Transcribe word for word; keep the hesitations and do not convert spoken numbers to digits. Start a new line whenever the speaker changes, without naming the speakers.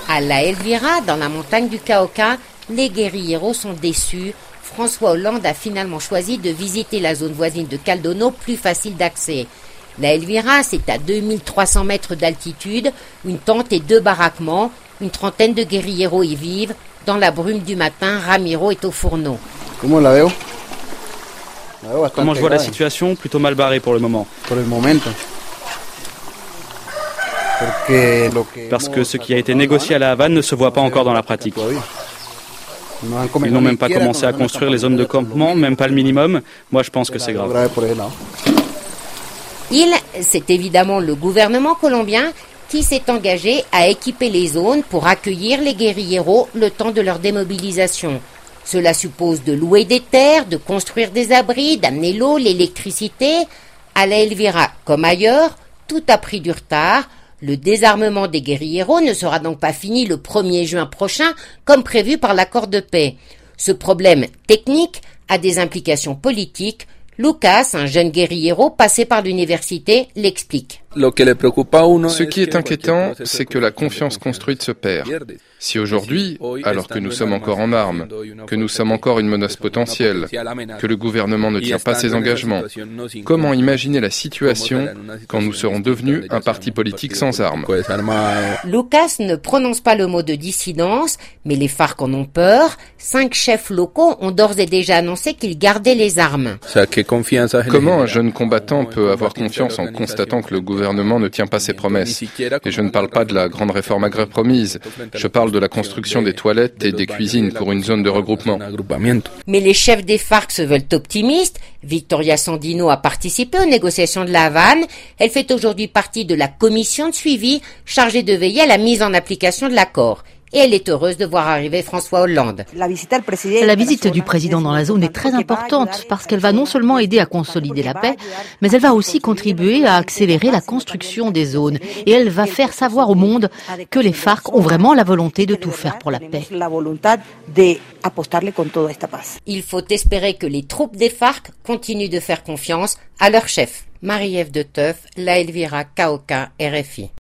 À La Elvira, dans la montagne du Cauca, les guérilleros sont déçus. François Hollande a finalement choisi de visiter la zone voisine de Caldono, plus facile d'accès. La Elvira, c'est à deux mille trois cents mètres d'altitude, une tente et deux baraquements. Une trentaine de guérilleros y vivent. Dans la brume du matin, Ramiro est au fourneau.
Comment la veo?
Comment je vois la situation? Plutôt mal barrée pour le moment.
Pour le moment.
Parce que ce qui a été négocié à La Havane ne se voit pas encore dans la pratique. Ils n'ont même pas commencé à construire les zones de campement, même pas le minimum. Moi, je pense que c'est grave.
Il, c'est évidemment le gouvernement colombien qui s'est engagé à équiper les zones pour accueillir les guérilleros le temps de leur démobilisation. Cela suppose de louer des terres, de construire des abris, d'amener l'eau, l'électricité. À La Elvira, comme ailleurs, tout a pris du retard. Le désarmement des guérilleros ne sera donc pas fini le premier juin prochain, comme prévu par l'accord de paix. Ce problème technique a des implications politiques. Lucas, un jeune guérillero passé par l'université, l'explique.
Ce qui est inquiétant, c'est que la confiance construite se perd. Si aujourd'hui, alors que nous sommes encore en armes, que nous sommes encore une menace potentielle, que le gouvernement ne tient pas ses engagements, comment imaginer la situation quand nous serons devenus un parti politique sans armes?
Lucas ne prononce pas le mot de dissidence, mais les FARC en ont peur. Cinq chefs locaux ont d'ores et déjà annoncé qu'ils gardaient les armes.
Comment un jeune combattant peut avoir confiance en constatant que le gouvernement ne tient pas ses promesses? Et je ne parle pas de la grande réforme agraire promise, je parle de la construction des toilettes et des cuisines pour une zone de regroupement.
Mais les chefs des FARC se veulent optimistes. Victoria Sandino a participé aux négociations de La Havane. Elle fait aujourd'hui partie de la commission de suivi chargée de veiller à la mise en application de l'accord. Et elle est heureuse de voir arriver François Hollande.
La visite du président dans la zone est très importante parce qu'elle va non seulement aider à consolider la paix, mais elle va aussi contribuer à accélérer la construction des zones. Et elle va faire savoir au monde que les FARC ont vraiment la volonté de tout faire pour la paix.
Il faut espérer que les troupes des FARC continuent de faire confiance à leur chef. Marie-Ève de Teuf, La Elvira, Cauca, R F I.